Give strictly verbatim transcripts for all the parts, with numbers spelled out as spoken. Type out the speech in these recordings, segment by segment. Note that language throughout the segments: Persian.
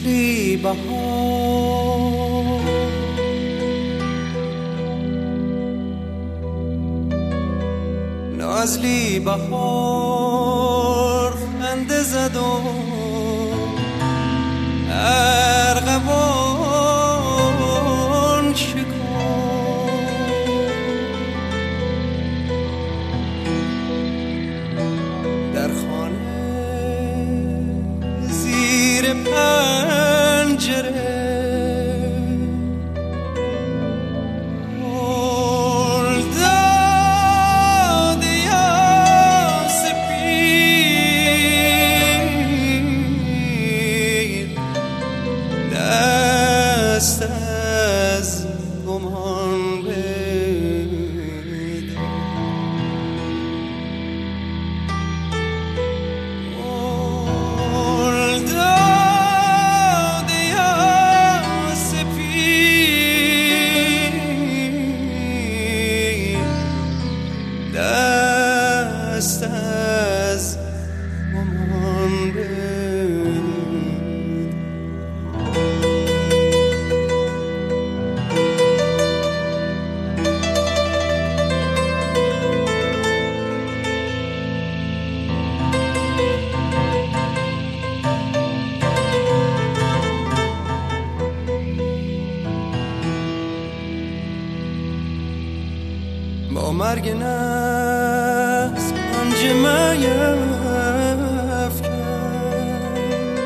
نازلی بهار نازلی بهار خنده زد و ارغوان شکفت در خانه زیر پنجره دست از گمان بدار گل داده یا سپید دست از گمان بدار با مرگ نفس پنجه افکن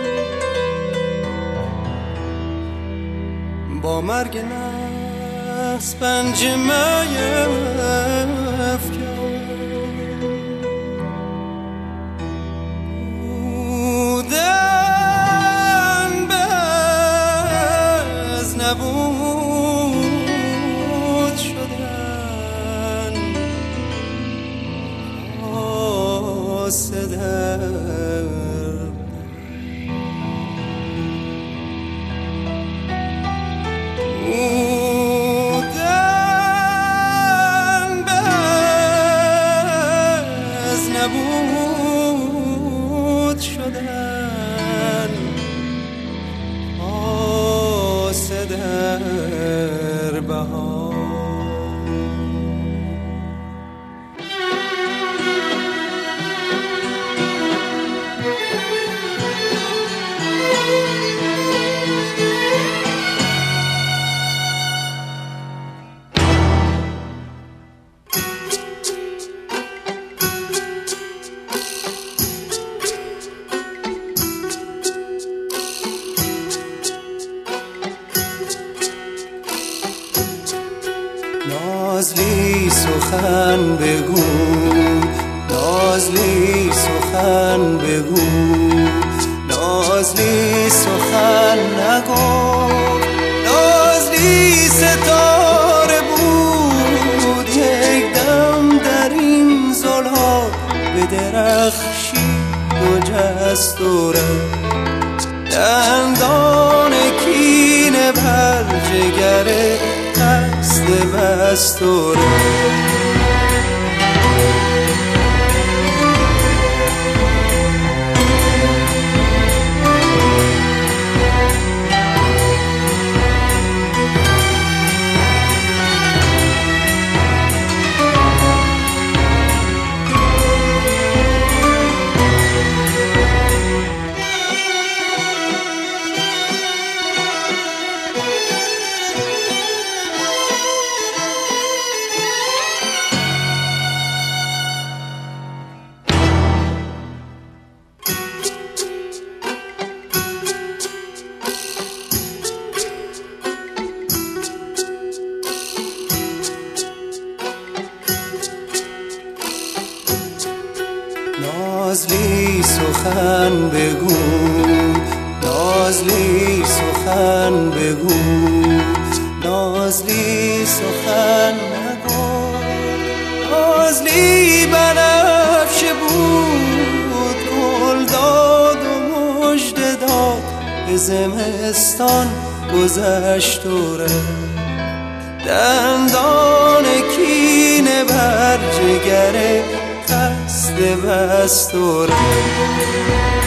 با مرگ نفس پنجه افکن بودن به از نبود شدن صدر بودن به از نبود شدن صدر بهار نازلی سخن بگو نازلی سخن بگو نازلی سخن نگو نازلی ستاره بود یک دم در این زلها به درخشی و جستوره دندان کینه بر جگره دست بستوره نازلی سخن بگو نازلی سخن بگو نازلی سخن نگو نازلی بنفشه بود گل داد و مژده داد به زمستان گذشت دوره دندان کینه بر جگره قصد بستوره